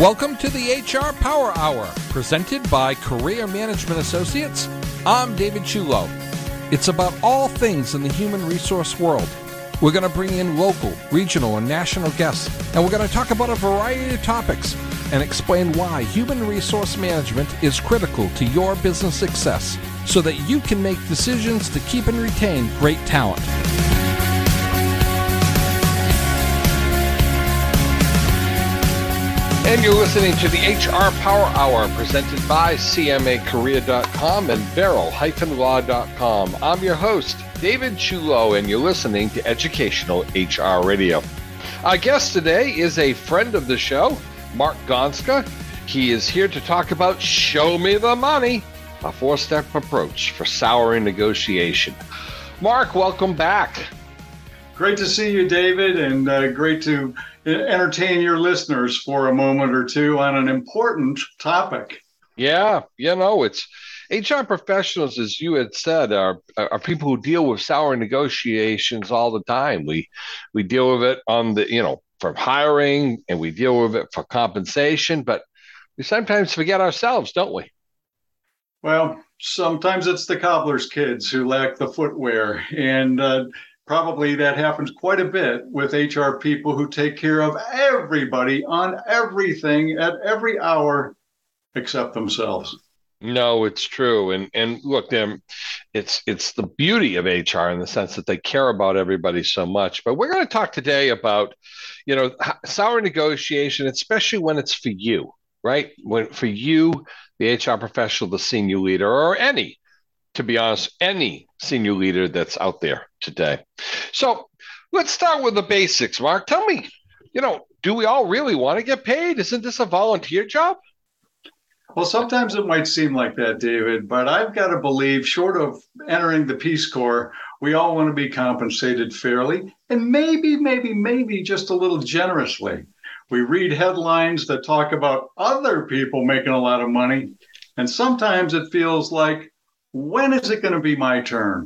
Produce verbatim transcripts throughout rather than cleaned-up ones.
Welcome to the H R Power Hour, presented by Career Management Associates. I'm David Chulo. It's about all things in the human resource world. We're going to bring in local, regional, and national guests, and we're going to talk about a variety of topics and explain why human resource management is critical to your business success so that you can make decisions to keep and retain great talent. And you're listening to the H R Power Hour presented by C M A Career dot com and Barrel Law dot com. I'm your host, David Chulo, and you're listening to Educational H R Radio. Our guest today is a friend of the show, Mark Gonska. He is here to talk about Show Me the Money, a four-step approach for salary negotiation. Mark, welcome back. Great to see you, David, and uh, great to entertain your listeners for a moment or two on an important topic. Yeah, you know, it's H R professionals, as you had said, are are people who deal with salary negotiations all the time. We we deal with it on the, you know, for hiring, and we deal with it for compensation, but we sometimes forget ourselves, don't we? Well, sometimes it's the cobbler's kids who lack the footwear, and uh, probably that happens quite a bit with H R people who take care of everybody on everything at every hour except themselves. No, it's true. And and look, them, it's it's the beauty of H R in the sense that they care about everybody so much. But we're going to talk today about, you know, salary negotiation, especially when it's for you, right? When for you, the H R professional, the senior leader, or any, to be honest, any senior leader that's out there today. So let's start with the basics, Mark. Tell me, you know, do we all really want to get paid? Isn't this a volunteer job? Well, sometimes it might seem like that, David, but I've got to believe, short of entering the Peace Corps, we all want to be compensated fairly and maybe, maybe, maybe just a little generously. We read headlines that talk about other people making a lot of money, and sometimes it feels like, when is it going to be my turn?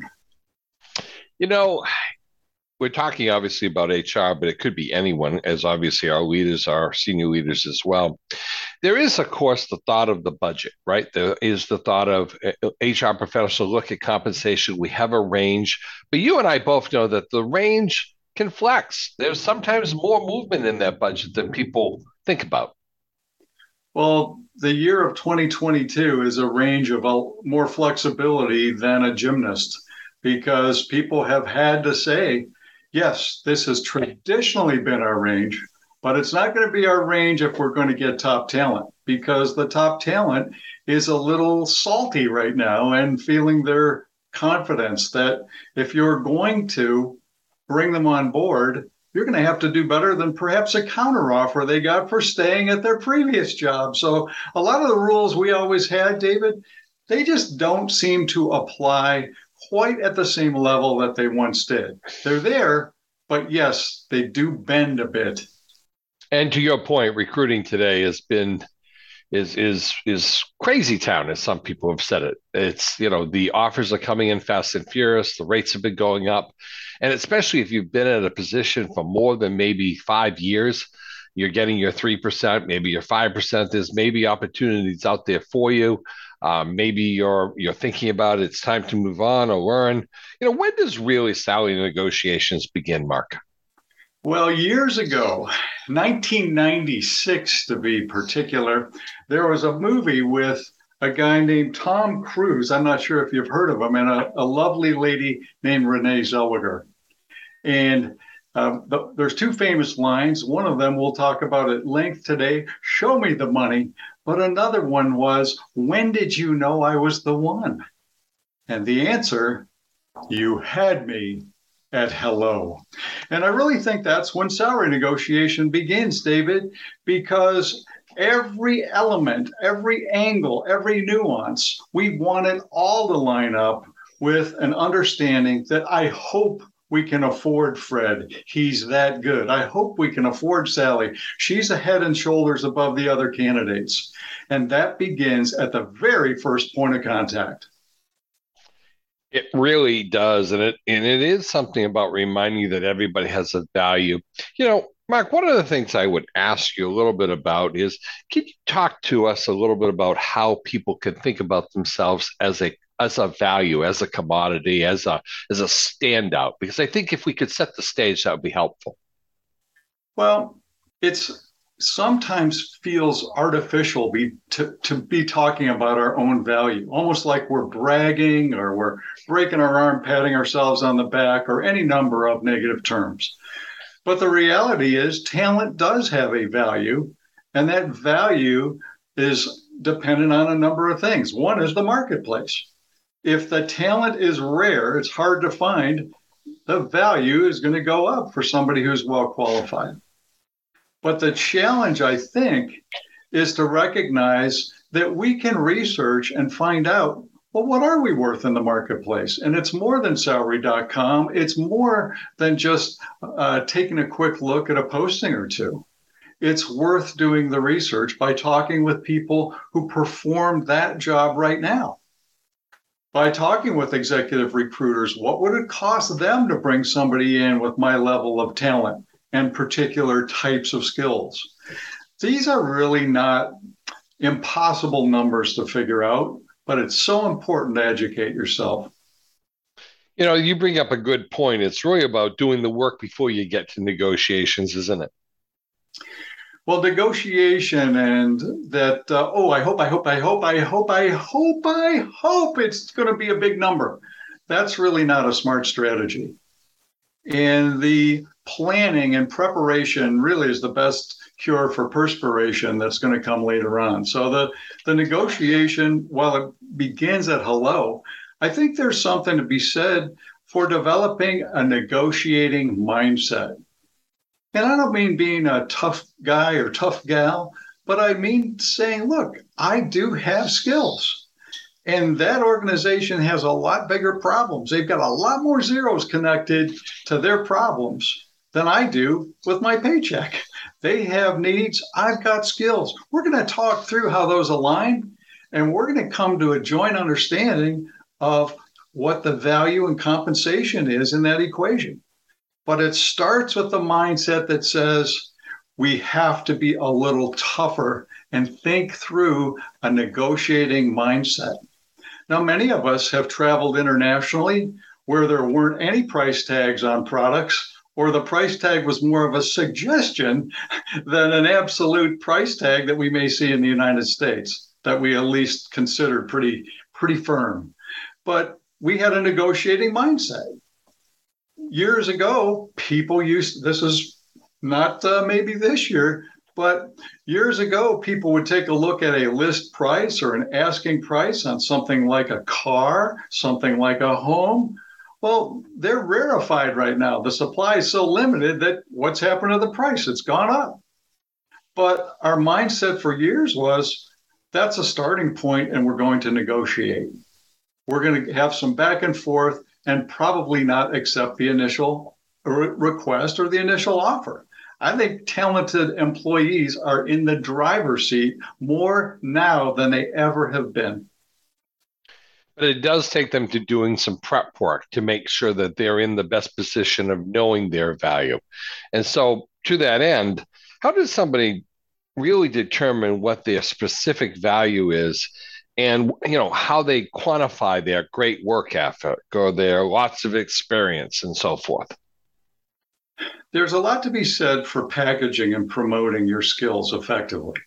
You know, we're talking obviously about H R, but it could be anyone, as obviously our leaders are senior leaders as well. There is, of course, the thought of the budget, right? There is the thought of H R professionals look at compensation. We have a range, but you and I both know that the range can flex. There's sometimes more movement in that budget than people think about. Well, the year of twenty twenty-two is a range of a, more flexibility than a gymnast, because people have had to say, yes, this has traditionally been our range, but it's not going to be our range if we're going to get top talent, because the top talent is a little salty right now and feeling their confidence that if you're going to bring them on board, you're going to have to do better than perhaps a counteroffer they got for staying at their previous job. So a lot of the rules we always had, David, they just don't seem to apply quite at the same level that they once did. They're there, but yes, they do bend a bit. And to your point, recruiting today has been is is is crazy town, as some people have said it. It's, you know, the offers are coming in fast and furious. The rates have been going up. And especially if you've been in a position for more than maybe five years, you're getting your three percent, maybe your five percent. There's maybe opportunities out there for you. Um, maybe you're you're thinking about it's time to move on or learn. You know, when does really salary negotiations begin, Mark? Well, years ago, nineteen ninety-six to be particular, there was a movie with a guy named Tom Cruise. I'm not sure if you've heard of him, and a, a lovely lady named Renee Zellweger. And uh, the, there's two famous lines. One of them we'll talk about at length today, show me the money. But another one was, when did you know I was the one? And the answer, you had me at hello. And I really think that's when salary negotiation begins, David, because every element, every angle, every nuance, we want it all to line up with an understanding that I hope we can afford Fred. He's that good. I hope we can afford Sally. She's a head and shoulders above the other candidates. And that begins at the very first point of contact. It really does. And it and it is something about reminding you that everybody has a value. You know, Mark, one of the things I would ask you a little bit about is, can you talk to us a little bit about how people can think about themselves as a as a value, as a commodity, as a as a standout? Because I think if we could set the stage, that would be helpful. Well, it's sometimes feels artificial be, to, to be talking about our own value, almost like we're bragging or we're breaking our arm, patting ourselves on the back, or any number of negative terms. But the reality is, talent does have a value, and that value is dependent on a number of things. One is the marketplace. If the talent is rare, it's hard to find, the value is going to go up for somebody who's well qualified. But the challenge, I think, is to recognize that we can research and find out, well, what are we worth in the marketplace? And it's more than salary dot com. It's more than just uh, taking a quick look at a posting or two. It's worth doing the research by talking with people who perform that job right now. By talking with executive recruiters, what would it cost them to bring somebody in with my level of talent and particular types of skills? These are really not impossible numbers to figure out, but it's so important to educate yourself. You know, you bring up a good point. It's really about doing the work before you get to negotiations, isn't it? Well, negotiation and that, uh, oh, I hope, I hope, I hope, I hope, I hope, I hope it's going to be a big number. That's really not a smart strategy. And the planning and preparation really is the best cure for perspiration that's going to come later on. So the, the negotiation, while it begins at hello, I think there's something to be said for developing a negotiating mindset. And I don't mean being a tough guy or tough gal, but I mean saying, look, I do have skills. And that organization has a lot bigger problems. They've got a lot more zeros connected to their problems than I do with my paycheck. They have needs. I've got skills. We're going to talk through how those align, and we're going to come to a joint understanding of what the value and compensation is in that equation. But it starts with the mindset that says we have to be a little tougher and think through a negotiating mindset. Now, many of us have traveled internationally where there weren't any price tags on products, or the price tag was more of a suggestion than an absolute price tag that we may see in the United States, that we at least consider pretty, pretty firm. But we had a negotiating mindset. Years ago, people used, this is not uh, maybe this year, but years ago, people would take a look at a list price or an asking price on something like a car, something like a home. Well, they're rarefied right now. The supply is so limited that what's happened to the price? It's gone up. But our mindset for years was that's a starting point and we're going to negotiate. We're going to have some back and forth and probably not accept the initial re- request or the initial offer. I think talented employees are in the driver's seat more now than they ever have been. But it does take them to doing some prep work to make sure that they're in the best position of knowing their value. And so, to that end, how does somebody really determine what their specific value is, and you know how they quantify their great work ethic or their lots of experience and so forth? There's a lot to be said for packaging and promoting your skills effectively,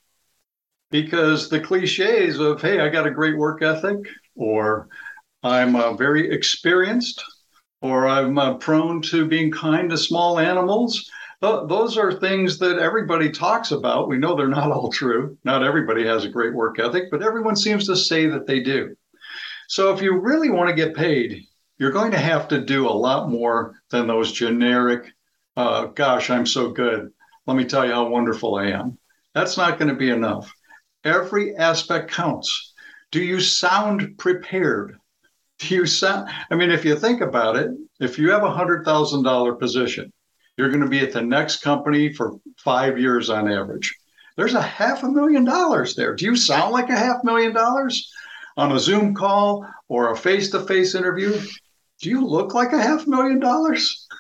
because the cliches of, hey, I got a great work ethic, or I'm uh, very experienced, or I'm uh, prone to being kind to small animals. Th- those are things that everybody talks about. We know they're not all true. Not everybody has a great work ethic, but everyone seems to say that they do. So if you really want to get paid, you're going to have to do a lot more than those generic, uh, gosh, I'm so good. Let me tell you how wonderful I am. That's not going to be enough. Every aspect counts. Do you sound prepared? Do you sound, I mean, if you think about it, if you have a one hundred thousand dollars position, you're going to be at the next company for five years on average. There's a half a million dollars there. Do you sound like a half million dollars on a Zoom call or a face-to-face interview? Do you look like a half million dollars?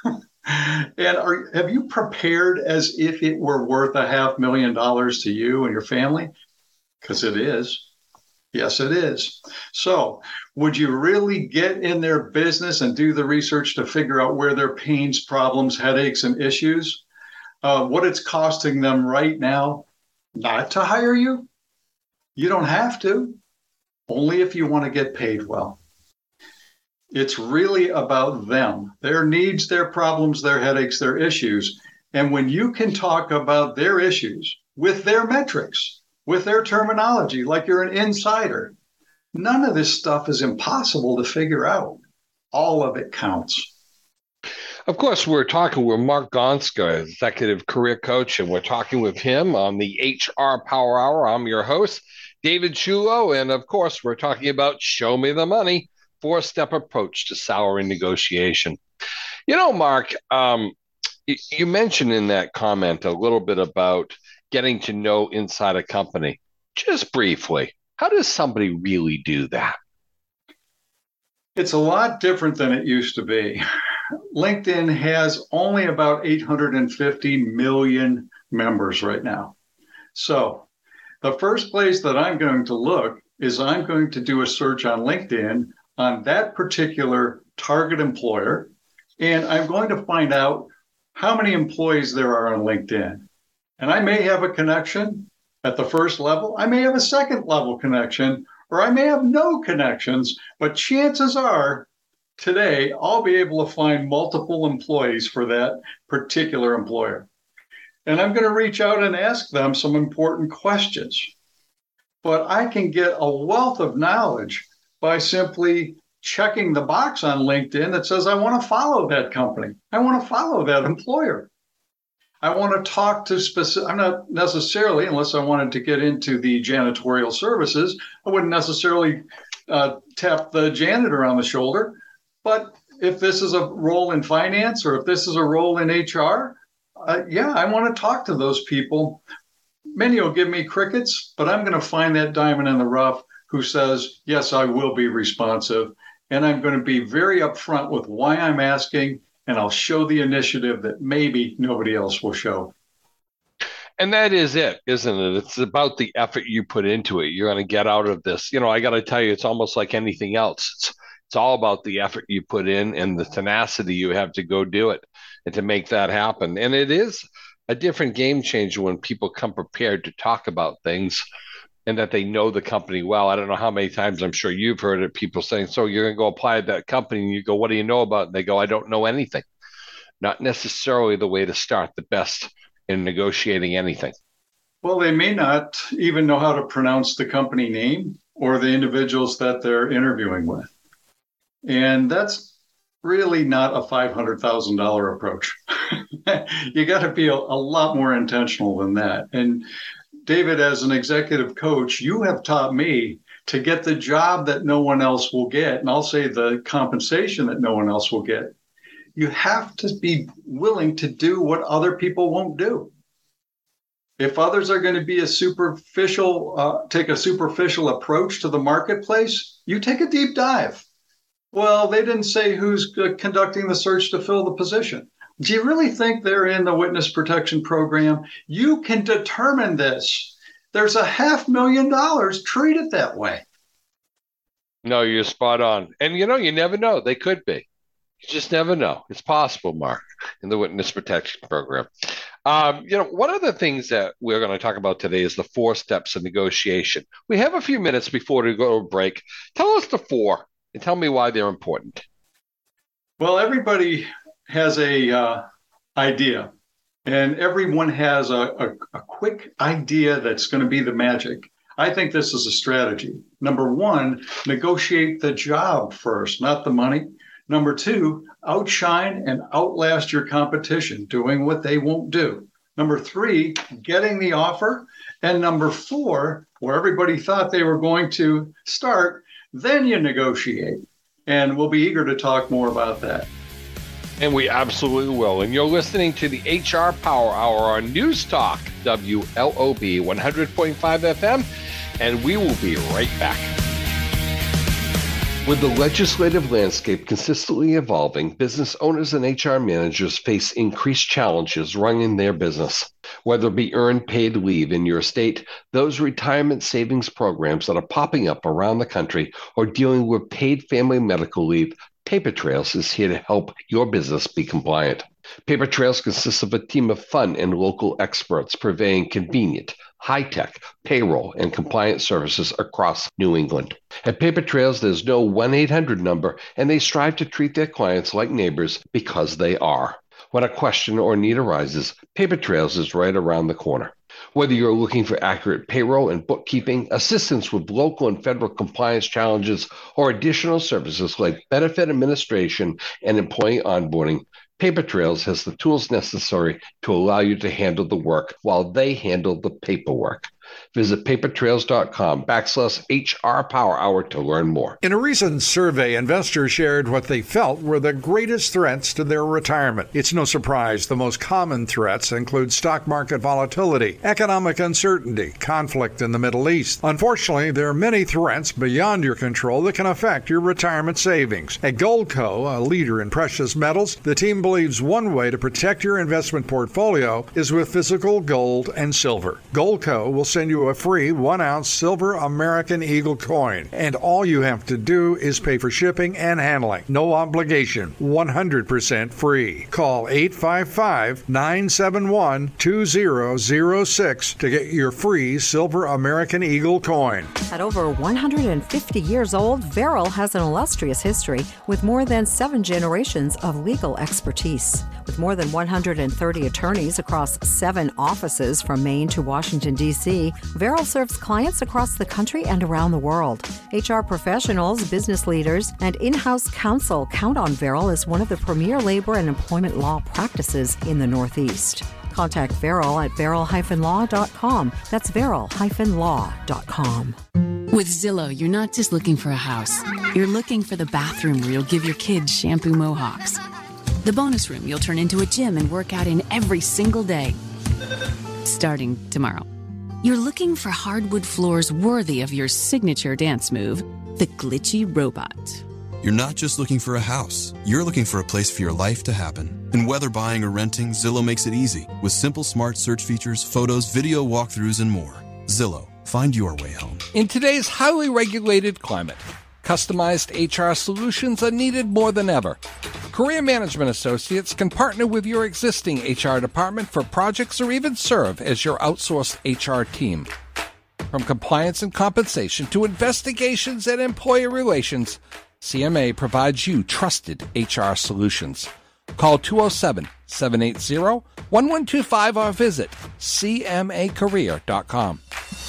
And are, have you prepared as if it were worth a half million dollars to you and your family? Because it is. Yes, it is. So, would you really get in their business and do the research to figure out where their pains, problems, headaches, and issues, uh, what it's costing them right now not to hire you? You don't have to, only if you want to get paid well. It's really about them, their needs, their problems, their headaches, their issues. And when you can talk about their issues with their metrics, with their terminology, like you're an insider, none of this stuff is impossible to figure out. All of it counts. Of course, we're talking with Mark Gonska, executive career coach, and we're talking with him on the H R Power Hour. I'm your host, David Chulo, and of course, we're talking about Show Me the Money, four-step approach to salary negotiation. You know, Mark, um, you, you mentioned in that comment a little bit about getting to know inside a company. Just briefly, how does somebody really do that? It's a lot different than it used to be. LinkedIn has only about eight hundred fifty million members right now. So the first place that I'm going to look is I'm going to do a search on LinkedIn on that particular target employer, and I'm going to find out how many employees there are on LinkedIn. And I may have a connection at the first level. I may have a second level connection, or I may have no connections, but chances are today I'll be able to find multiple employees for that particular employer. And I'm going to reach out and ask them some important questions. But I can get a wealth of knowledge by simply checking the box on LinkedIn that says, I want to follow that company. I want to follow that employer. I want to talk to specific, I'm not necessarily, unless I wanted to get into the janitorial services, I wouldn't necessarily uh, tap the janitor on the shoulder. But if this is a role in finance or if this is a role in H R, uh, yeah, I want to talk to those people. Many will give me crickets, but I'm going to find that diamond in the rough who says, yes, I will be responsive. And I'm going to be very upfront with why I'm asking, and I'll show the initiative that maybe nobody else will show. And that is it, isn't it? It's about the effort you put into it. You're going to get out of this. You know, I got to tell you, it's almost like anything else. It's, it's all about the effort you put in and the tenacity you have to go do it and to make that happen. And it is a different game changer when people come prepared to talk about things and that they know the company well. I don't know how many times, I'm sure you've heard it, people saying, so you're going to go apply to that company, and you go, what do you know about it? And they go, I don't know anything. Not necessarily the way to start the best in negotiating anything. Well, they may not even know how to pronounce the company name or the individuals that they're interviewing with. And that's really not a five hundred thousand dollars approach. You got to be a, a lot more intentional than that. And David, as an executive coach, you have taught me to get the job that no one else will get, and I'll say the compensation that no one else will get. You have to be willing to do what other people won't do. If others are going to be a superficial, uh, take a superficial approach to the marketplace, you take a deep dive. Well, they didn't say who's conducting the search to fill the position. Do you really think they're in the witness protection program? You can determine this. There's a half million dollars. Treat it that way. No, you're spot on. And, you know, you never know. They could be. You just never know. It's possible, Mark, in the witness protection program. Um, you know, one of the things that we're going to talk about today is the four steps of negotiation. We have a few minutes before we go to a break. Tell us the four and tell me why they're important. Well, everybody has a uh, idea, and everyone has a, a, a quick idea that's going to be the magic. I think this is a strategy. Number one, negotiate the job first, not the money. Number two, outshine and outlast your competition, doing what they won't do. Number three, getting the offer. And number four, where everybody thought they were going to start, then you negotiate. And we'll be eager to talk more about that. And we absolutely will. And you're listening to the H R Power Hour on News Talk, W L O B one hundred point five F M, and we will be right back. With the legislative landscape consistently evolving, business owners and H R managers face increased challenges running their business. Whether it be earned paid leave in your state, those retirement savings programs that are popping up around the country, or dealing with paid family medical leave, Paper Trails is here to help your business be compliant. Paper Trails consists of a team of fun and local experts providing convenient, high-tech payroll and compliance services across New England. At Paper Trails, there's no one eight hundred number, and they strive to treat their clients like neighbors because they are. When a question or need arises, Paper Trails is right around the corner. Whether you're looking for accurate payroll and bookkeeping, assistance with local and federal compliance challenges, or additional services like benefit administration and employee onboarding, Paper Trails has the tools necessary to allow you to handle the work while they handle the paperwork. Visit papertrails.com backslash HR Power Hour to learn more. In a recent survey, investors shared what they felt were the greatest threats to their retirement. It's no surprise the most common threats include stock market volatility, economic uncertainty, conflict in the Middle East. Unfortunately, there are many threats beyond your control that can affect your retirement savings. At Goldco, a leader in precious metals, the team believes one way to protect your investment portfolio is with physical gold and silver. Goldco will send you a free one-ounce silver American Eagle coin, and all you have to do is pay for shipping and handling. No obligation, one hundred percent free. Call eight five five, nine seven one, two zero zero six to get your free silver American Eagle coin. At over one hundred fifty years old, Verrill has an illustrious history with more than seven generations of legal expertise. With more than one hundred thirty attorneys across seven offices from Maine to Washington, D C, Verrill serves clients across the country and around the world. H R professionals, business leaders, and in-house counsel count on Verrill as one of the premier labor and employment law practices in the Northeast. Contact Verrill at verrill dash law dot com. That's verrill dash law dot com. With Zillow, you're not just looking for a house. You're looking for the bathroom where you'll give your kids shampoo mohawks. The bonus room you'll turn into a gym and work out in every single day. Starting tomorrow. You're looking for hardwood floors worthy of your signature dance move, the glitchy robot. You're not just looking for a house. You're looking for a place for your life to happen. And whether buying or renting, Zillow makes it easy with simple smart search features, photos, video walkthroughs, and more. Zillow, find your way home. In today's highly regulated climate, customized H R solutions are needed more than ever. Career Management Associates can partner with your existing H R department for projects or even serve as your outsourced H R team. From compliance and compensation to investigations and employee relations, C M A provides you trusted H R solutions. Call two oh seven, seven eight zero, one one two five or visit c m a career dot com.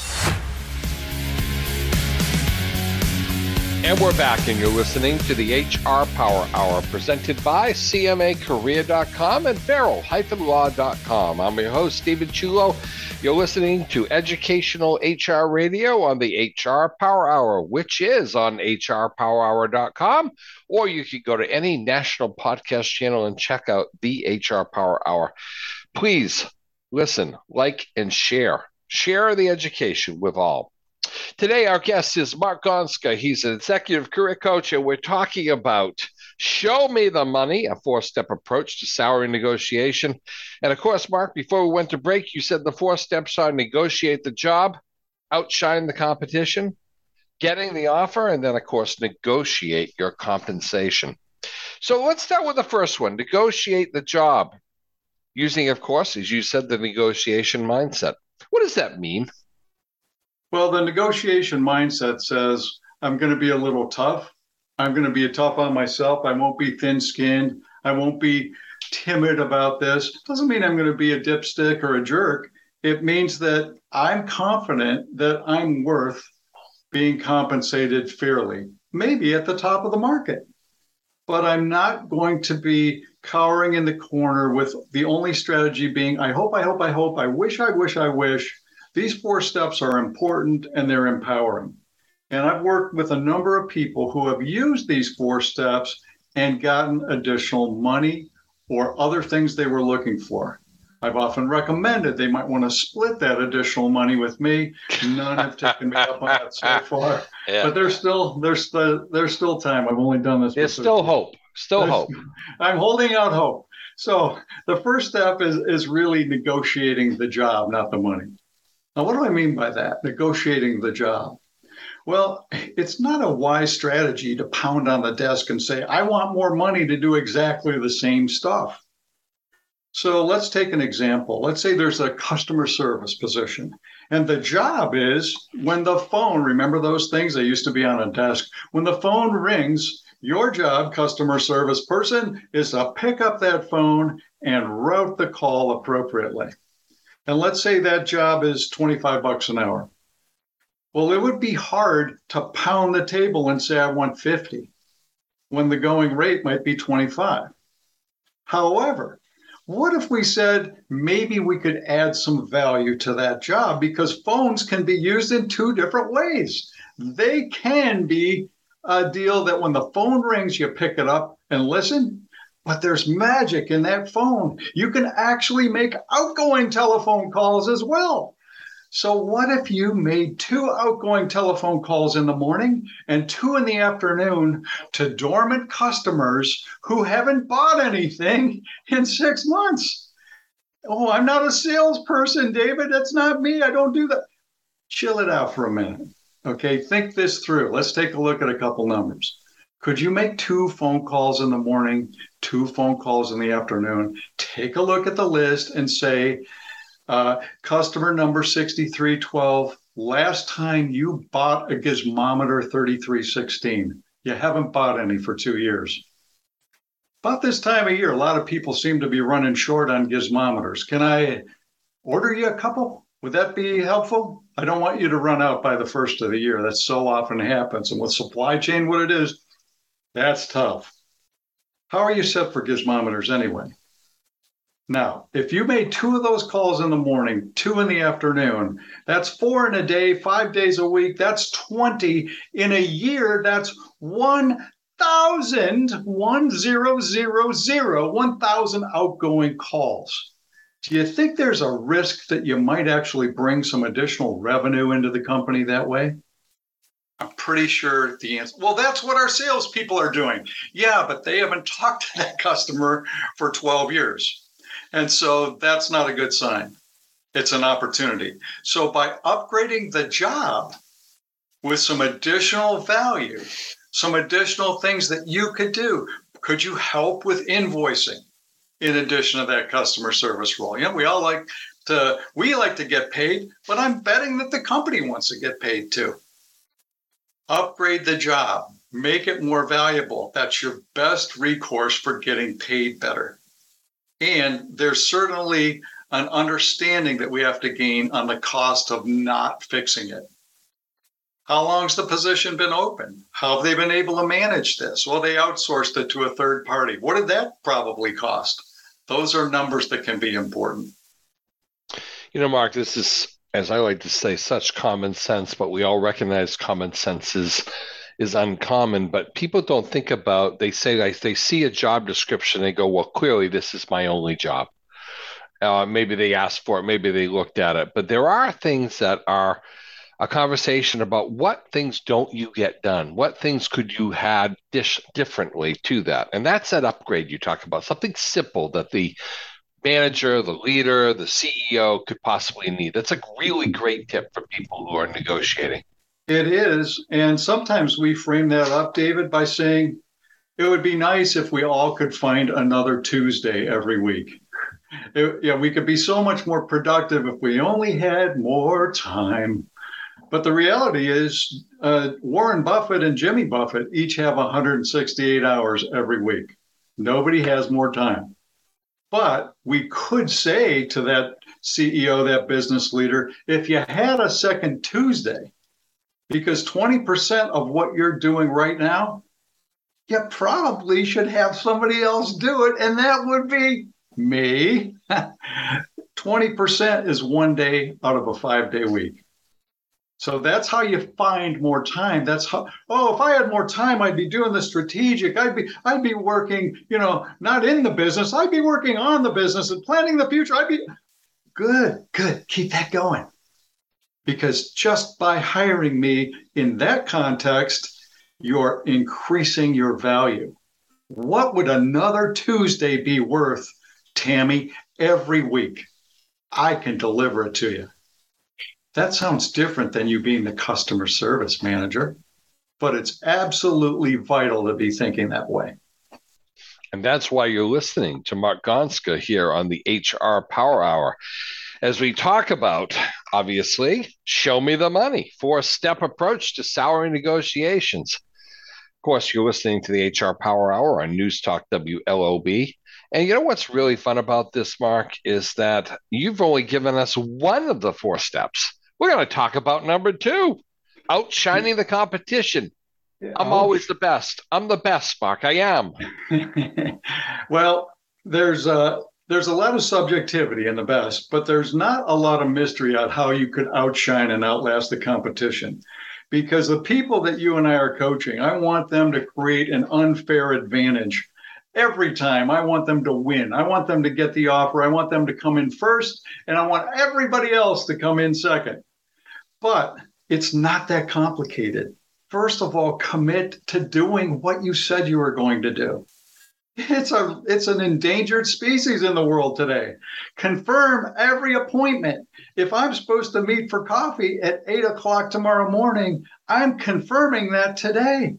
And we're back, and you're listening to the H R Power Hour, presented by c m a career dot com and verrill dash law dot com. I'm your host, Stephen Chulo. You're listening to Educational H R Radio on the H R Power Hour, which is on h r power hour dot com, or you could go to any national podcast channel and check out the H R Power Hour. Please listen, like, and share. Share the education with all. Today, our guest is Mark Gonska. He's an executive career coach, and we're talking about Show Me the Money, a four-step approach to salary negotiation. And of course, Mark, before we went to break, you said the four steps are negotiate the job, outshine the competition, getting the offer, and then, of course, negotiate your compensation. So let's start with the first one, negotiate the job, using, of course, as you said, the negotiation mindset. What does that mean? Well, the negotiation mindset says, I'm going to be a little tough. I'm going to be tough on myself. I won't be thin-skinned. I won't be timid about this. Doesn't mean I'm going to be a dipstick or a jerk. It means that I'm confident that I'm worth being compensated fairly, maybe at the top of the market. But I'm not going to be cowering in the corner with the only strategy being, I hope, I hope, I hope, I wish, I wish, I wish. These four steps are important and they're empowering. And I've worked with a number of people who have used these four steps and gotten additional money or other things they were looking for. I've often recommended they might want to split that additional money with me. None have taken me up on that so far. Yeah. But there's still there's still there's still time. I've only done this. There's still hope. Still there's, hope. I'm holding out hope. So the first step is is really negotiating the job, not the money. Now, what do I mean by that? Negotiating the job. Well, it's not a wise strategy to pound on the desk and say, I want more money to do exactly the same stuff. So let's take an example. Let's say there's a customer service position, and the job is when the phone, remember those things? They used to be on a desk. When the phone rings, your job, customer service person, is to pick up that phone and route the call appropriately. And let's say that job is twenty-five bucks an hour. Well, it would be hard to pound the table and say, I want fifty, when the going rate might be twenty-five. However, what if we said maybe we could add some value to that job, because phones can be used in two different ways. They can be a deal that when the phone rings, you pick it up and listen, but there's magic in that phone. You can actually make outgoing telephone calls as well. So what if you made two outgoing telephone calls in the morning and two in the afternoon to dormant customers who haven't bought anything in six months? Oh, I'm not a salesperson, David. That's not me. I don't do that. Chill it out for a minute. Okay, think this through. Let's take a look at a couple numbers. Could you make two phone calls in the morning, two phone calls in the afternoon? Take a look at the list and say, Uh, customer number sixty-three twelve, last time you bought a Gizmometer thirty-three sixteen. You haven't bought any for two years. About this time of year, a lot of people seem to be running short on Gizmometers. Can I order you a couple? Would that be helpful? I don't want you to run out by the first of the year. That so often happens. And with supply chain, what it is, that's tough. How are you set for Gizmometers anyway? Now, if you made two of those calls in the morning, two in the afternoon, that's four in a day, five days a week, that's twenty. In a year, that's one thousand, one thousand, one thousand outgoing calls. Do you think there's a risk that you might actually bring some additional revenue into the company that way? I'm pretty sure the answer, well, that's what our salespeople are doing. Yeah, but they haven't talked to that customer for twelve years. And so that's not a good sign. It's an opportunity. So by upgrading the job with some additional value, some additional things that you could do, could you help with invoicing in addition to that customer service role? You know, we all like to, we like to get paid, but I'm betting that the company wants to get paid too. Upgrade the job, make it more valuable. That's your best recourse for getting paid better. And there's certainly an understanding that we have to gain on the cost of not fixing it. How long's the position been open? How have they been able to manage this? Well, they outsourced it to a third party. What did that probably cost? Those are numbers that can be important. You know, Mark, this is, as I like to say, such common sense, but we all recognize common sense is is uncommon, but people don't think about, they say, like, they see a job description, they go, well, clearly this is my only job. Uh, maybe they asked for it, maybe they looked at it, but there are things that are a conversation about what things don't you get done? What things could you add dish differently to that? And that's that upgrade you talk about, something simple that the manager, the leader, the C E O could possibly need. That's a really great tip for people who are negotiating. It is. And sometimes we frame that up, David, by saying it would be nice if we all could find another Tuesday every week. It, yeah, we could be so much more productive if we only had more time. But the reality is uh, Warren Buffett and Jimmy Buffett each have one hundred sixty-eight hours every week. Nobody has more time. But we could say to that C E O, that business leader, if you had a second Tuesday, because twenty percent of what you're doing right now, you probably should have somebody else do it, and that would be me. twenty percent is one day out of a five-day week. So that's how you find more time. That's how, oh, if I had more time, I'd be doing the strategic. I'd be, I'd be working, you know, not in the business. I'd be working on the business and planning the future. I'd be good, good. Keep that going. Because just by hiring me in that context, you're increasing your value. What would another Tuesday be worth, Tammy, every week? I can deliver it to you. That sounds different than you being the customer service manager, but it's absolutely vital to be thinking that way. And that's why you're listening to Mark Gonska here on the H R Power Hour. As we talk about, obviously, show me the money, four-step approach to salary negotiations. Of course, you're listening to the H R Power Hour on News Talk W L O B. And you know what's really fun about this, Mark, is that you've only given us one of the four steps. We're going to talk about number two, outshining the competition. I'm always the best. I'm the best, Mark. I am. Well, there's a, there's a lot of subjectivity in the best, but there's not a lot of mystery on how you could outshine and outlast the competition. Because the people that you and I are coaching, I want them to create an unfair advantage. Every time I want them to win. I want them to get the offer. I want them to come in first, and I want everybody else to come in second. But it's not that complicated. First of all, commit to doing what you said you were going to do. It's a it's an endangered species in the world today. Confirm every appointment. If I'm supposed to meet for coffee at eight o'clock tomorrow morning, I'm confirming that today.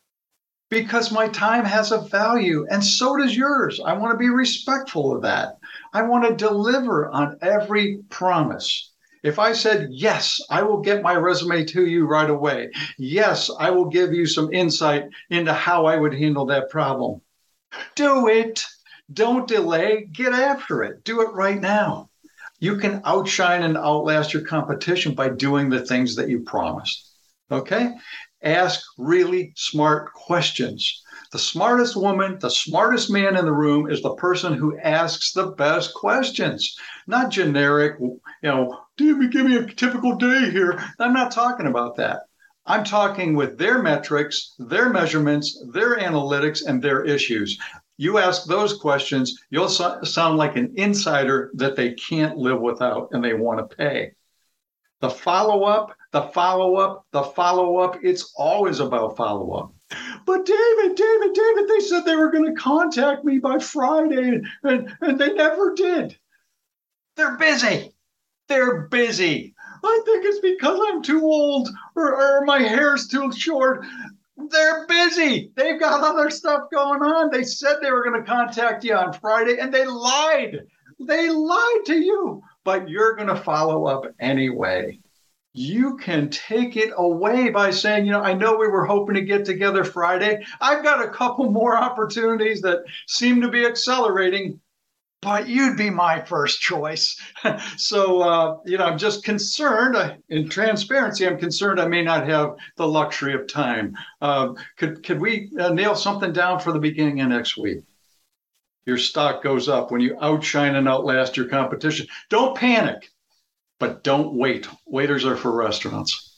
Because my time has a value, and so does yours. I want to be respectful of that. I want to deliver on every promise. If I said, yes, I will get my resume to you right away. Yes, I will give you some insight into how I would handle that problem. Do it. Don't delay. Get after it. Do it right now. You can outshine and outlast your competition by doing the things that you promised. Okay? Ask really smart questions. The smartest woman, the smartest man in the room is the person who asks the best questions, not generic, you know, give me, give me a typical day here. I'm not talking about that. I'm talking with their metrics, their measurements, their analytics, and their issues. You ask those questions, you'll so- sound like an insider that they can't live without and they want to pay. The follow-up, the follow-up, the follow-up, it's always about follow-up. But David, David, David, they said they were going to contact me by Friday, and, and they never did. They're busy. They're busy. I think it's because I'm too old or, or my hair's too short. They're busy. They've got other stuff going on. They said they were going to contact you on Friday, and they lied. They lied to you, but you're going to follow up anyway. You can take it away by saying, you know, I know we were hoping to get together Friday. I've got a couple more opportunities that seem to be accelerating, but you'd be my first choice. so, uh, you know, I'm just concerned, uh, in transparency, I'm concerned I may not have the luxury of time. Uh, could, could we uh, nail something down for the beginning of next week? Your stock goes up when you outshine and outlast your competition. Don't panic. But don't wait. Waiters are for restaurants.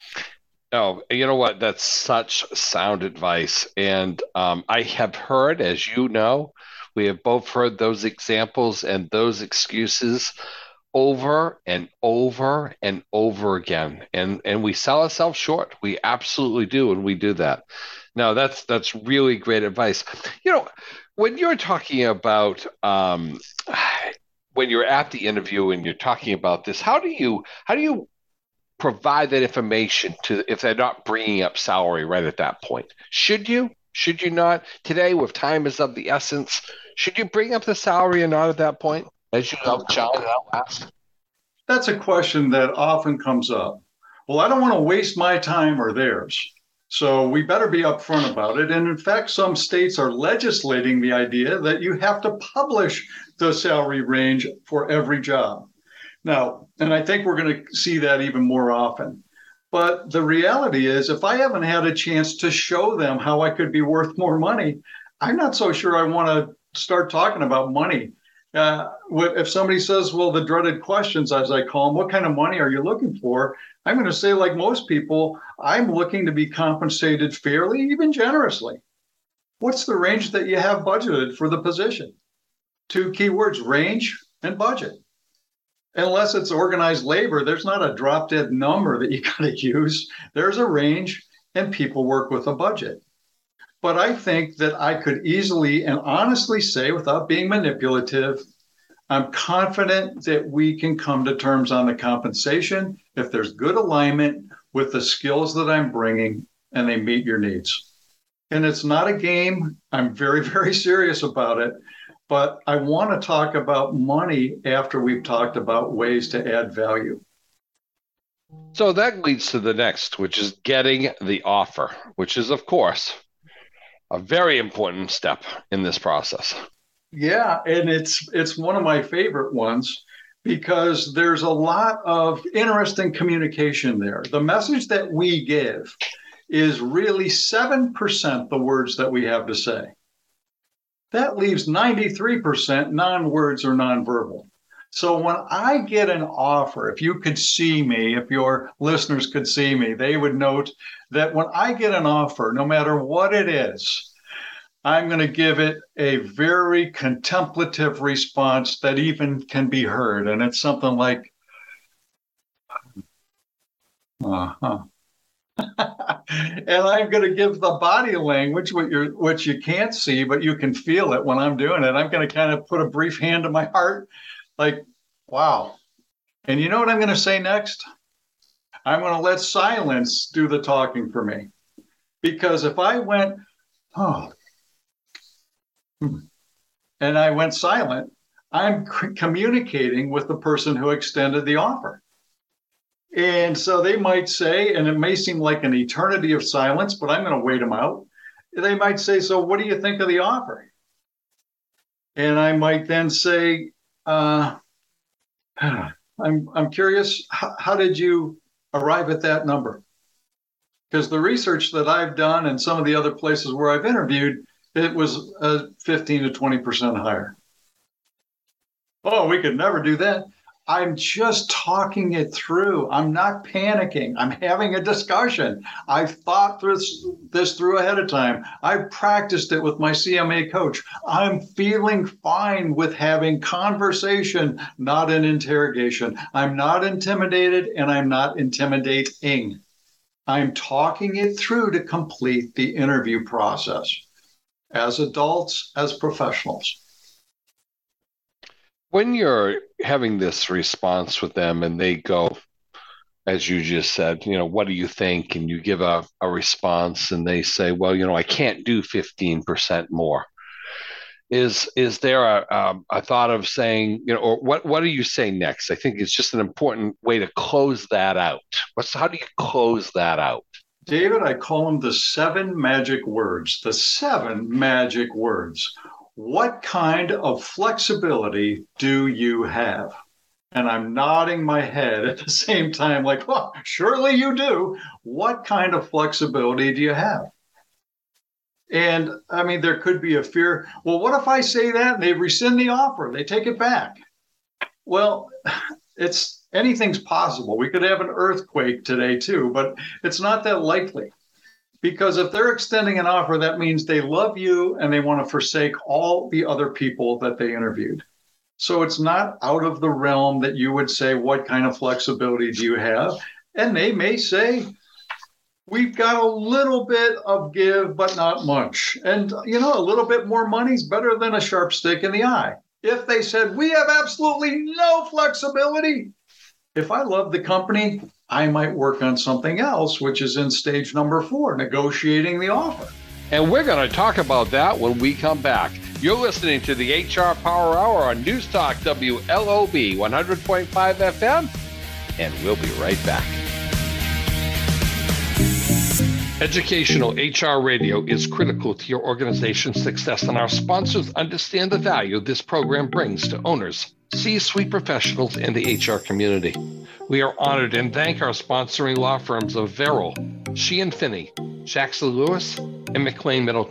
Oh, you know what? That's such sound advice. And um, I have heard, as you know, we have both heard those examples and those excuses over and over and over again. And and we sell ourselves short. We absolutely do, and we do that. Now, that's that's really great advice. You know, when you're talking about um, when you're at the interview and you're talking about this, how do you how do you provide that information to if they're not bringing up salary right at that point? Should you? Should you not? Today, with time is of the essence, should you bring up the salary or not at that point as you outshine and outlast? That's a question that often comes up. Well, I don't want to waste my time or theirs. So we better be upfront about it. And in fact, some states are legislating the idea that you have to publish the salary range for every job. Now, and I think we're going to see that even more often. But the reality is, if I haven't had a chance to show them how I could be worth more money, I'm not so sure I want to start talking about money. Uh, if somebody says, well, the dreaded questions, as I call them, what kind of money are you looking for? I'm going to say, like most people, I'm looking to be compensated fairly, even generously. What's the range that you have budgeted for the position? Two keywords, range and budget. Unless it's organized labor, there's not a drop dead number that you got to use. There's a range and people work with a budget. But I think that I could easily and honestly say, without being manipulative, I'm confident that we can come to terms on the compensation if there's good alignment with the skills that I'm bringing and they meet your needs. And it's not a game. I'm very, very serious about it. But I want to talk about money after we've talked about ways to add value. So that leads to the next, which is getting the offer, which is, of course, a very important step in this process. Yeah, and it's it's one of my favorite ones because there's a lot of interesting communication there. The message that we give is really seven percent the words that we have to say. That leaves ninety-three percent non-words or nonverbal. So when I get an offer, if you could see me, if your listeners could see me, they would note that when I get an offer, no matter what it is, I'm going to give it a very contemplative response that even can be heard. And it's something like, uh-huh. And I'm going to give the body language, which, you're, which you can't see, but you can feel it when I'm doing it. I'm going to kind of put a brief hand to my heart, like, wow. And you know what I'm going to say next? I'm going to let silence do the talking for me. Because if I went, oh, and I went silent, I'm c- communicating with the person who extended the offer. And so they might say, and it may seem like an eternity of silence, but I'm going to wait them out. They might say, so what do you think of the offer? And I might then say, uh, I'm, I'm curious, how, how did you arrive at that number? Because the research that I've done and some of the other places where I've interviewed, it was uh, fifteen to twenty percent higher. Oh, we could never do that. I'm just talking it through. I'm not panicking. I'm having a discussion. I've thought this, this through ahead of time. I've practiced it with my C M A coach. I'm feeling fine with having conversation, not an interrogation. I'm not intimidated and I'm not intimidating. I'm talking it through to complete the interview process as adults, as professionals. When you're having this response with them and they go, as you just said, you know, what do you think? And you give a, a response and they say, well, you know, I can't do fifteen percent more. Is is there a, a, a thought of saying, you know, or what, what do you say next? I think it's just an important way to close that out. What's, how do you close that out? David, I call them the seven magic words, the seven magic words. What kind of flexibility do you have? And I'm nodding my head at the same time, like, well, surely you do. What kind of flexibility do you have? And I mean, there could be a fear. Well, what if I say that and they rescind the offer? They take it back. Well, it's anything's possible. We could have an earthquake today too, but it's not that likely. Because if they're extending an offer, that means they love you and they want to forsake all the other people that they interviewed. So it's not out of the realm that you would say, what kind of flexibility do you have? And they may say, we've got a little bit of give, but not much. And, you know, a little bit more money is better than a sharp stick in the eye. If they said, we have absolutely no flexibility, if I love the company, I might work on something else, which is in stage number four, negotiating the offer. And we're going to talk about that when we come back. You're listening to the H R Power Hour on News Talk W L O B one hundred point five F M, and we'll be right back. Educational H R radio is critical to your organization's success, and our sponsors understand the value this program brings to owners, C-suite professionals, and the H R community. We are honored and thank our sponsoring law firms of Verrill, Sheehan Finney, Jackson Lewis, and McLean Middleton.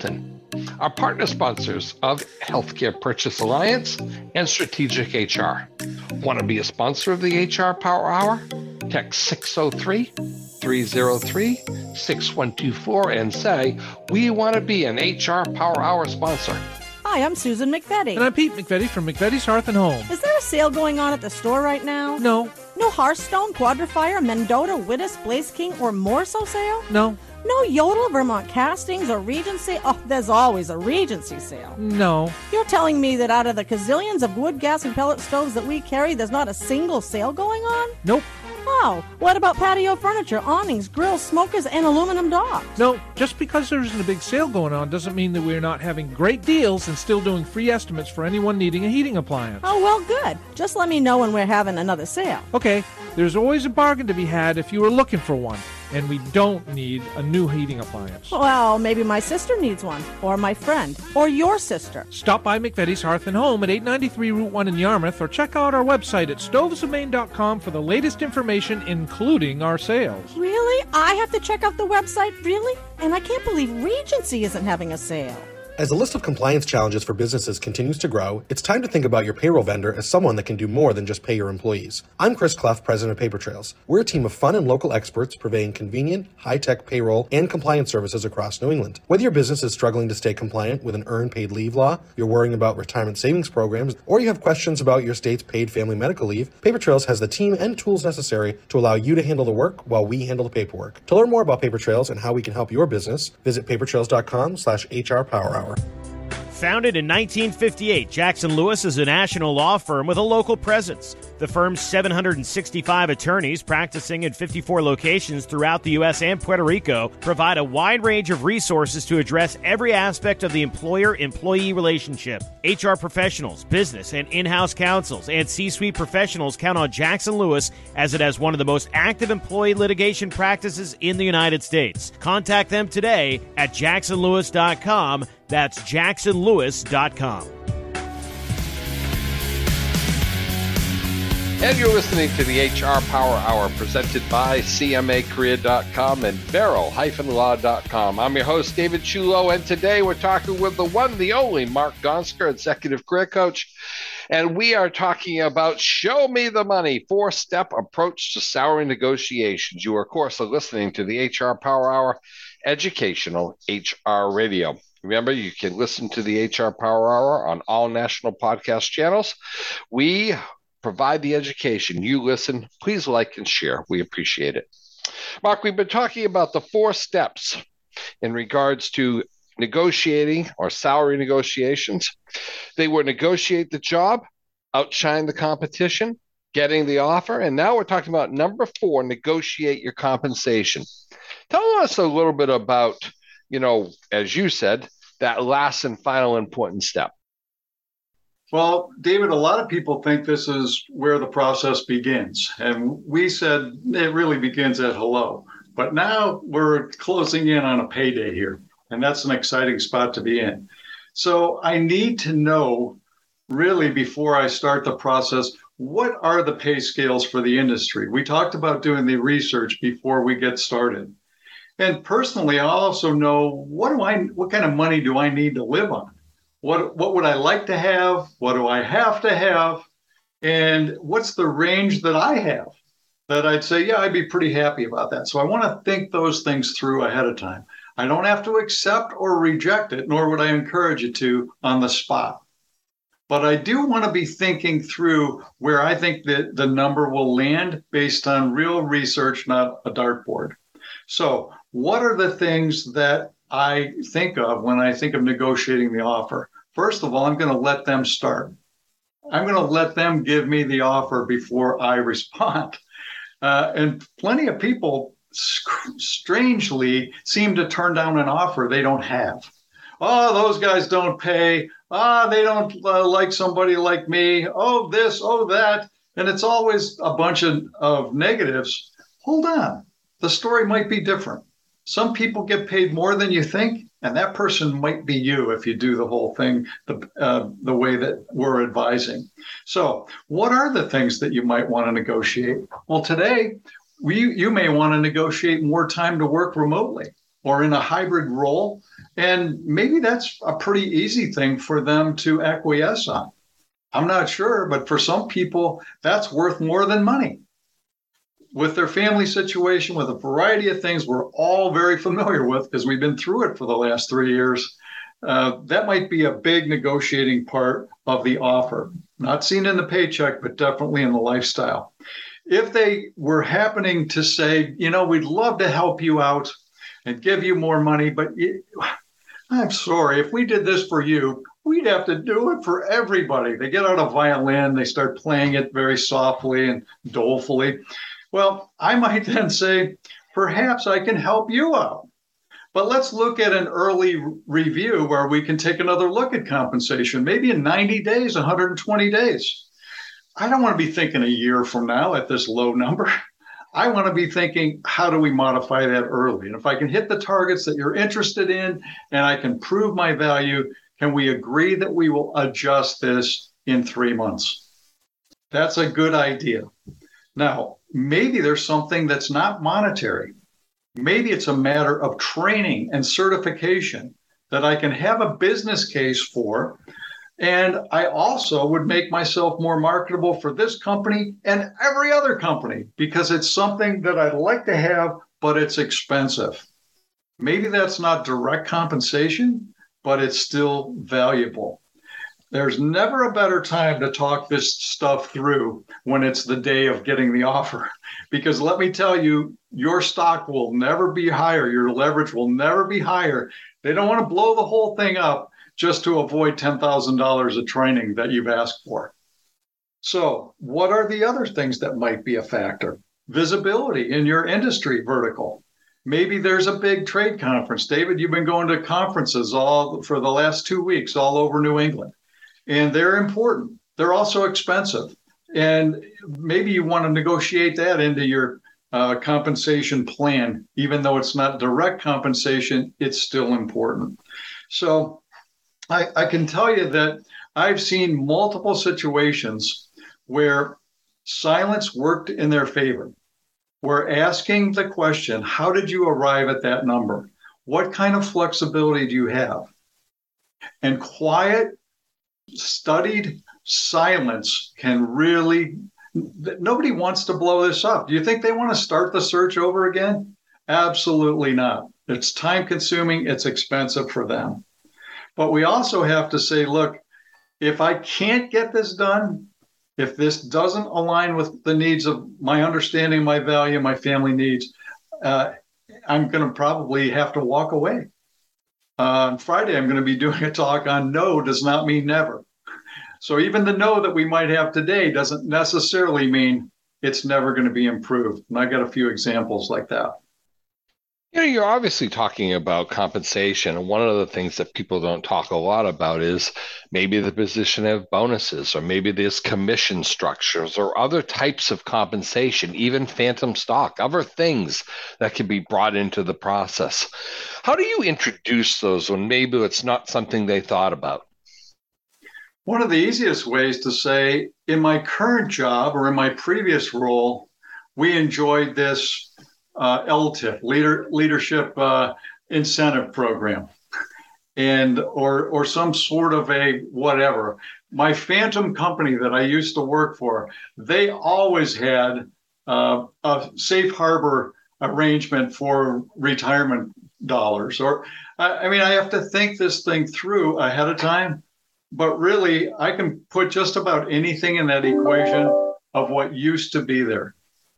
Our partner sponsors of Healthcare Purchase Alliance and Strategic H R. Want to be a sponsor of the H R Power Hour? Text six oh three, three oh three, six one two four and say, we want to be an H R Power Hour sponsor. Hi, I'm Susan McVetti. And I'm Pete McVetti from McVetti's Hearth and Home. Is there a sale going on at the store right now? No. No Hearthstone, Quadrifier, Mendota, Wittis, Blaze King, or Morso sale? No. No Yodel, Vermont Castings, or Regency? Oh, there's always a Regency sale. No. You're telling me that out of the gazillions of wood, gas, and pellet stoves that we carry, there's not a single sale going on? Nope. Oh, what about patio furniture, awnings, grills, smokers, and aluminum docks? No, just because there isn't a big sale going on doesn't mean that we're not having great deals and still doing free estimates for anyone needing a heating appliance. Oh, well, good. Just let me know when we're having another sale. Okay, there's always a bargain to be had if you were looking for one. And we don't need a new heating appliance. Well, maybe my sister needs one, or my friend, or your sister. Stop by McVetti's Hearth and Home at eight ninety-three Route one in Yarmouth, or check out our website at stoves of maine dot com for the latest information, including our sales. Really? I have to check out the website? Really? And I can't believe Regency isn't having a sale. As the list of compliance challenges for businesses continues to grow, it's time to think about your payroll vendor as someone that can do more than just pay your employees. I'm Chris Clough, president of Paper Trails. We're a team of fun and local experts purveying convenient, high-tech payroll and compliance services across New England. Whether your business is struggling to stay compliant with an earned paid leave law, you're worrying about retirement savings programs, or you have questions about your state's paid family medical leave, Paper Trails has the team and tools necessary to allow you to handle the work while we handle the paperwork. To learn more about Paper Trails and how we can help your business, visit papertrails.com slash HR Power Hour. Founded in nineteen fifty-eight, Jackson Lewis is a national law firm with a local presence. The firm's seven hundred sixty-five attorneys practicing in fifty-four locations throughout the U S and Puerto Rico provide a wide range of resources to address every aspect of the employer-employee relationship. H R professionals, business and in-house counsels, and C-suite professionals count on Jackson Lewis as it has one of the most active employee litigation practices in the United States. Contact them today at jackson lewis dot com. That's jackson lewis dot com. And you're listening to the H R Power Hour presented by C M A career dot com and Beryl Law dot com. I'm your host, David Chulo, and today we're talking with the one, the only Mark Gonsker, Executive Career Coach. And we are talking about Show Me the Money, four-step approach to salary negotiations. You, of course, are listening to the H R Power Hour, educational H R radio. Remember, you can listen to the H R Power Hour on all national podcast channels. We provide the education. You listen. Please like and share. We appreciate it. Mark, we've been talking about the four steps in regards to negotiating or salary negotiations. They were negotiate the job, outshine the competition, getting the offer, and now we're talking about number four, negotiate your compensation. Tell us a little bit about, you know, as you said, that last and final important step. Well, David, a lot of people think this is where the process begins. And we said it really begins at hello. But now we're closing in on a payday here. And that's an exciting spot to be in. So I need to know, really, before I start the process, what are the pay scales for the industry? We talked about doing the research before we get started. And personally, I also know what do I, what kind of money do I need to live on? What what would I like to have? What do I have to have? And what's the range that I have that I'd say, yeah, I'd be pretty happy about that. So I want to think those things through ahead of time. I don't have to accept or reject it, nor would I encourage you to on the spot. But I do want to be thinking through where I think that the number will land based on real research, not a dartboard. So what are the things that I think of when I think of negotiating the offer? First of all, I'm going to let them start. I'm going to let them give me the offer before I respond. Uh, and plenty of people strangely seem to turn down an offer they don't have. Oh, those guys don't pay. Ah, oh, they don't uh, like somebody like me. Oh, this, oh, that. And it's always a bunch of, of negatives. Hold on. The story might be different. Some people get paid more than you think, and that person might be you if you do the whole thing the, uh, the way that we're advising. So what are the things that you might want to negotiate? Well, today, we, you may want to negotiate more time to work remotely or in a hybrid role And maybe that's a pretty easy thing for them to acquiesce on. I'm not sure, but for some people, that's worth more than money. With their family situation, with a variety of things we're all very familiar with because we've been through it for the last three years, uh, that might be a big negotiating part of the offer. Not seen in the paycheck, but definitely in the lifestyle. If they were happening to say, you know, we'd love to help you out and give you more money, but you, I'm sorry, if we did this for you, we'd have to do it for everybody. They get out a violin, they start playing it very softly and dolefully. Well, I might then say, perhaps I can help you out. But let's look at an early review where we can take another look at compensation, maybe in ninety days, one hundred twenty days. I don't want to be thinking a year from now at this low number. I want to be thinking, how do we modify that early? And if I can hit the targets that you're interested in and I can prove my value, can we agree that we will adjust this in three months? That's a good idea. Now, maybe there's something that's not monetary. Maybe it's a matter of training and certification that I can have a business case for. And I also would make myself more marketable for this company and every other company because it's something that I'd like to have, but it's expensive. Maybe that's not direct compensation, but it's still valuable. There's never a better time to talk this stuff through when it's the day of getting the offer. Because let me tell you, your stock will never be higher. Your leverage will never be higher. They don't want to blow the whole thing up just to avoid ten thousand dollars of training that you've asked for. So what are the other things that might be a factor? Visibility in your industry vertical. Maybe there's a big trade conference. David, you've been going to conferences all for the last two weeks all over New England. And they're important. They're also expensive. And maybe you want to negotiate that into your uh, compensation plan. Even though it's not direct compensation, it's still important. So I, I can tell you that I've seen multiple situations where silence worked in their favor. We're asking the question, how did you arrive at that number? What kind of flexibility do you have? And quiet, studied silence can really, nobody wants to blow this up. Do you think they want to start the search over again? Absolutely not. It's time consuming, it's expensive for them. But we also have to say, look, if I can't get this done, if this doesn't align with the needs of my understanding, my value, my family needs, uh, I'm going to probably have to walk away. Uh, on Friday, I'm going to be doing a talk on no does not mean never. So even the no that we might have today doesn't necessarily mean it's never going to be improved. And I got a few examples like that. You know, you're obviously talking about compensation. And one of the things that people don't talk a lot about is maybe the position of bonuses, or maybe there's commission structures or other types of compensation, even phantom stock, other things that can be brought into the process. How do you introduce those when maybe it's not something they thought about? One of the easiest ways to say, in my current job or in my previous role, we enjoyed this Uh, L T I P, leader, leadership uh, incentive program, and or or some sort of a whatever. My phantom company that I used to work for, they always had uh, a safe harbor arrangement for retirement dollars. Or I, I mean, I have to think this thing through ahead of time, but really, I can put just about anything in that equation of what used to be there.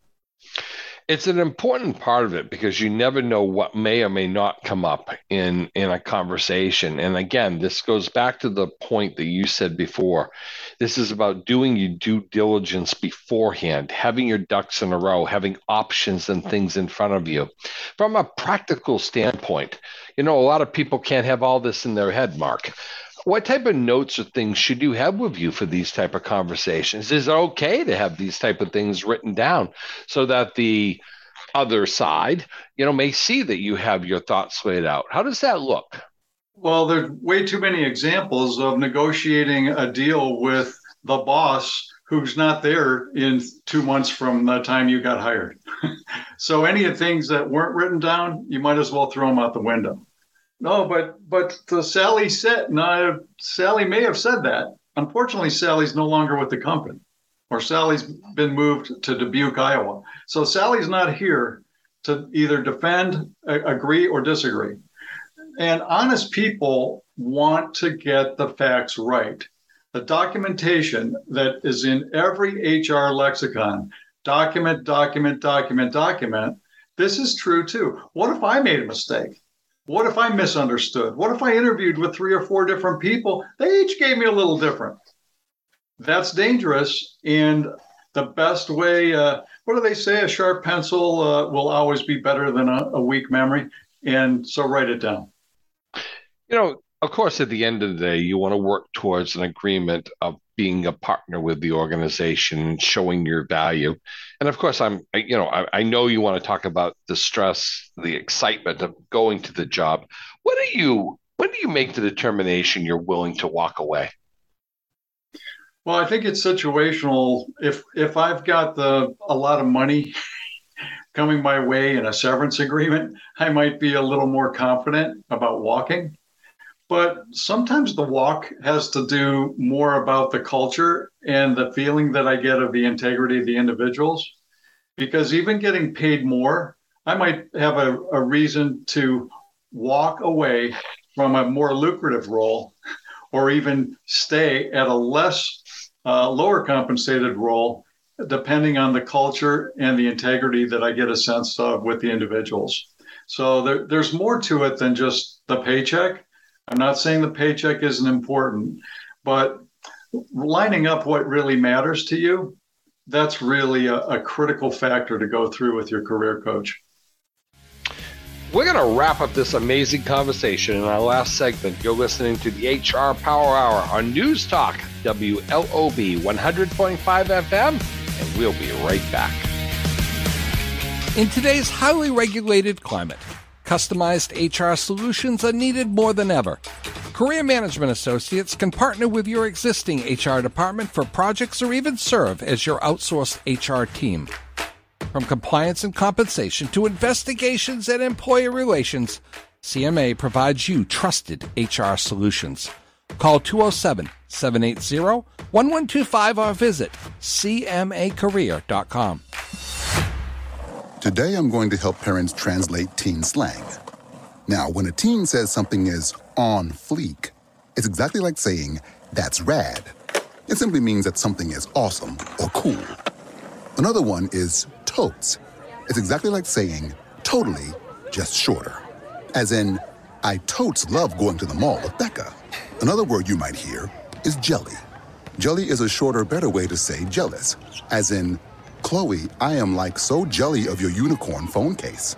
It's an important part of it because you never know what may or may not come up in, in a conversation. And again, this goes back to the point that you said before. This is about doing your due diligence beforehand, having your ducks in a row, having options and things in front of you. From a practical standpoint, you know, a lot of people can't have all this in their head, Mark. What type of notes or things should you have with you for these type of conversations? Is it okay to have these type of things written down so that the other side, you know, may see that you have your thoughts laid out? How does that look? Well, there's way too many examples of negotiating a deal with the boss who's not there in two months from the time you got hired. So any of the things that weren't written down, you might as well throw them out the window. no, but but the Sally said, no, Sally may have said that. Unfortunately, Sally's no longer with the company, or Sally's been moved to Dubuque, Iowa. So Sally's not here to either defend, a- agree, or disagree. And honest people want to get the facts right. The documentation that is in every H R lexicon, document, document, document, document, this is true too. What if I made a mistake? What if I misunderstood? What if I interviewed with three or four different people? They each gave me a little different. That's dangerous. And the best way, uh, what do they say? A sharp pencil uh, will always be better than a, a weak memory. And so write it down. You know, of course, at the end of the day, you want to work towards an agreement of being a partner with the organization, showing your value. And of course, I'm, you know, I, I know you want to talk about the stress, the excitement of going to the job. What do you, when do you make the determination you're willing to walk away? Well, I think it's situational. If if I've got the a lot of money coming my way in a severance agreement, I might be a little more confident about walking. But sometimes the walk has to do more about the culture and the feeling that I get of the integrity of the individuals. Because even getting paid more, I might have a, a reason to walk away from a more lucrative role, or even stay at a less uh, lower compensated role, depending on the culture and the integrity that I get a sense of with the individuals. So there, there's more to it than just the paycheck. I'm not saying the paycheck isn't important, but lining up what really matters to you, that's really a, a critical factor to go through with your career coach. We're going to wrap up this amazing conversation in our last segment. You're listening to the H R Power Hour on News Talk, W L O B one hundred point five F M, and we'll be right back. In today's highly regulated climate, customized H R solutions are needed more than ever. Career Management Associates can partner with your existing H R department for projects or even serve as your outsourced H R team. From compliance and compensation to investigations and employee relations, C M A provides you trusted H R solutions. Call two oh seven, seven eight zero, one one two five or visit C M A career dot com. Today I'm going to help parents translate teen slang. Now, when a teen says something is on fleek, it's exactly like saying, that's rad. It simply means that something is awesome or cool. Another one is totes. It's exactly like saying, totally, just shorter. As in, I totes love going to the mall with Becca. Another word you might hear is jelly. Jelly is a shorter, better way to say jealous. As in, Chloe, I am like so jelly of your unicorn phone case.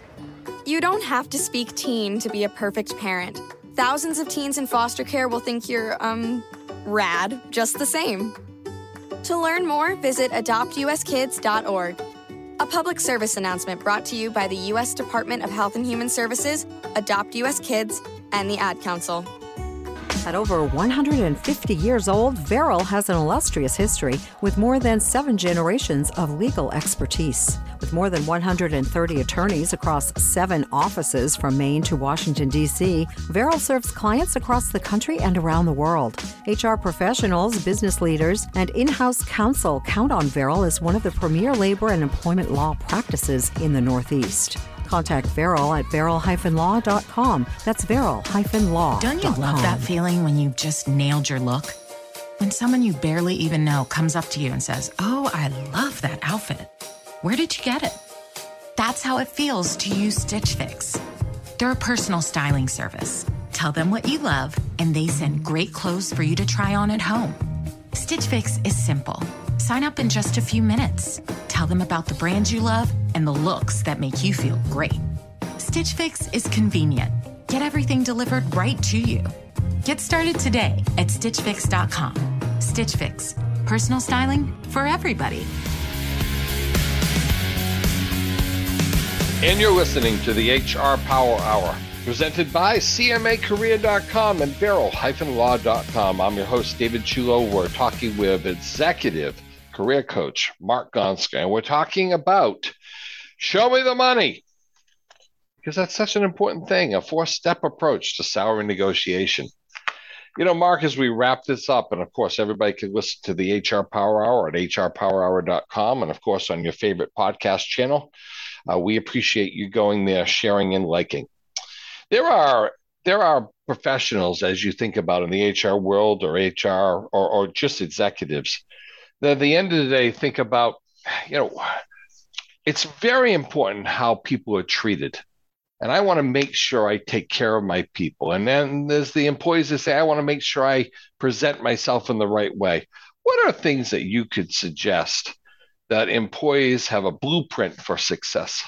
You don't have to speak teen to be a perfect parent. Thousands of teens in foster care will think you're, um, rad just the same. To learn more, visit adopt u s kids dot org. A public service announcement brought to you by the U S Department of Health and Human Services, Adopt U S Kids, and the Ad Council. At over one hundred fifty years old, Verrill has an illustrious history with more than seven generations of legal expertise. With more than one hundred thirty attorneys across seven offices from Maine to Washington, D C, Verrill serves clients across the country and around the world. H R professionals, business leaders, and in-house counsel count on Verrill as one of the premier labor and employment law practices in the Northeast. Contact Verrill at verrill dash law dot com. That's verrill dash law dot com. Don't you love that feeling when you just nailed your look? When someone you barely even know comes up to you and says, "Oh, I love that outfit. Where did you get it?" That's how it feels to use Stitch Fix. They're a personal styling service. Tell them what you love, and they send great clothes for you to try on at home. Stitch Fix is simple. Sign up in just a few minutes. Tell them about the brands you love and the looks that make you feel great. Stitch Fix is convenient. Get everything delivered right to you. Get started today at stitch fix dot com. Stitch Fix. Personal styling for everybody. And you're listening to the H R Power Hour, presented by C M A career dot com and verrill dash law dot com. I'm your host, David Chulo. We're talking with executive career coach Mark Gonska, and we're talking about show me the money. because that's such an important thing, a four-step approach to salary negotiation. You know, Mark, as we wrap this up, and of course, everybody can listen to the H R Power Hour at H R power hour dot com, and of course, on your favorite podcast channel. Uh, we appreciate you going there, sharing, and liking. There are there are professionals, as you think about in the H R world, or H R, or, or just executives, that at the end of the day think about, you know, it's very important how people are treated. And I want to make sure I take care of my people. And then there's the employees that say, I want to make sure I present myself in the right way. What are things that you could suggest that employees have a blueprint for success?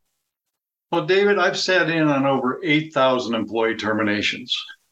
Well, David, I've sat in on over eight thousand employee terminations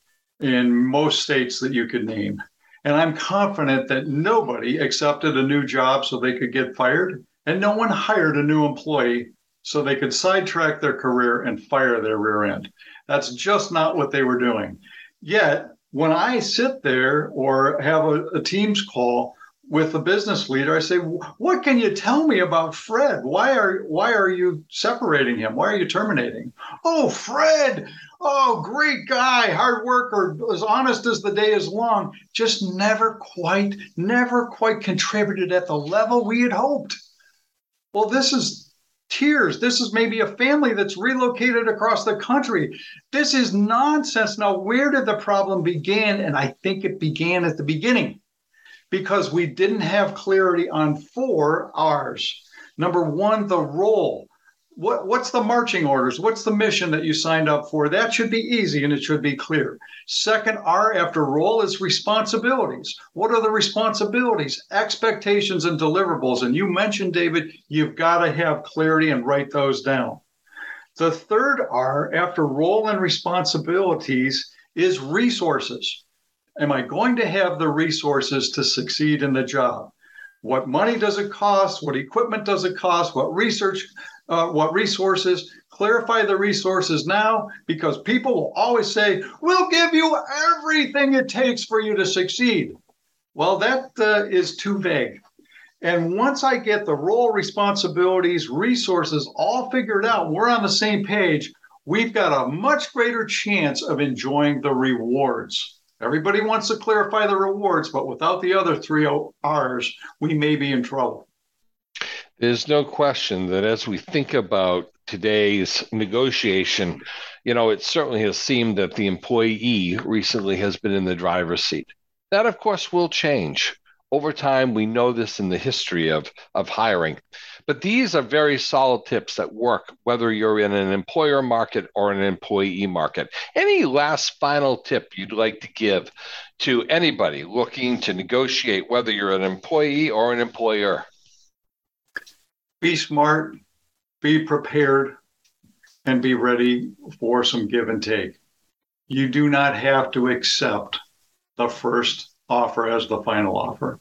in most states that you could name. And I'm confident that nobody accepted a new job so they could get fired, and no one hired a new employee so they could sidetrack their career and fire their rear end. That's just not what they were doing. Yet, when I sit there or have a, a Teams call with a business leader, I say, what can you tell me about Fred? Why are why are you separating him? Why are you terminating? Oh, Fred, oh, great guy, hard worker, as honest as the day is long, just never quite, never quite contributed at the level we had hoped. Well, this is tears. This is maybe a family that's relocated across the country. This is nonsense. Now, where did the problem begin? And I think it began at the beginning, because we didn't have clarity on four R's. Number one, the role. What, what's the marching orders? What's the mission that you signed up for? That should be easy and it should be clear. Second R after role is responsibilities. What are the responsibilities? Expectations and deliverables. And you mentioned, David, you've got to have clarity and write those down. The third R after role and responsibilities is resources. Am I going to have the resources to succeed in the job? What money does it cost? What equipment does it cost? What research, uh, what resources? Clarify the resources now, because people will always say, we'll give you everything it takes for you to succeed. Well, that uh, is too vague. And once I get the role, responsibilities, resources all figured out, we're on the same page, we've got a much greater chance of enjoying the rewards. Everybody wants to clarify the rewards, but without the other three R's, we may be in trouble. There's no question that as we think about today's negotiation, you know, it certainly has seemed that the employee recently has been in the driver's seat. That, of course, will change. Over time, we know this in the history of, of hiring. But these are very solid tips that work, whether you're in an employer market or an employee market. Any last final tip you'd like to give to anybody looking to negotiate, whether you're an employee or an employer? Be smart, be prepared, and be ready for some give and take. You do not have to accept the first offer as the final offer.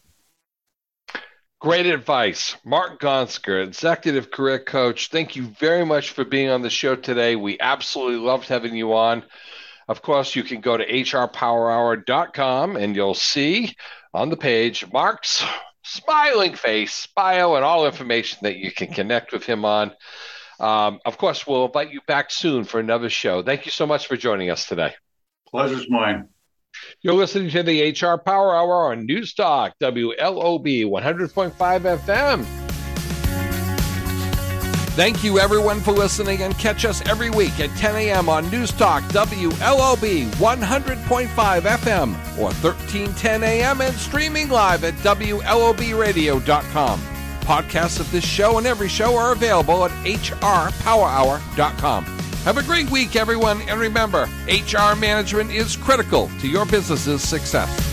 Great advice. Mark Gonsker, Executive Career Coach, thank you very much for being on the show today. We absolutely loved having you on. Of course, you can go to H R power hour dot com and you'll see on the page Mark's smiling face, bio, and all information that you can connect with him on. Um, of course, we'll invite you back soon for another show. Thank you so much for joining us today. Pleasure's mine. You're listening to the H R Power Hour on News Talk, W L O B one hundred point five F M. Thank you, everyone, for listening, and catch us every week at ten a.m. on News Talk, W L O B one hundred point five F M, or thirteen ten a.m. and streaming live at W L O B radio dot com. Podcasts of this show and every show are available at H R power hour dot com. Have a great week, everyone, and remember, H R management is critical to your business's success.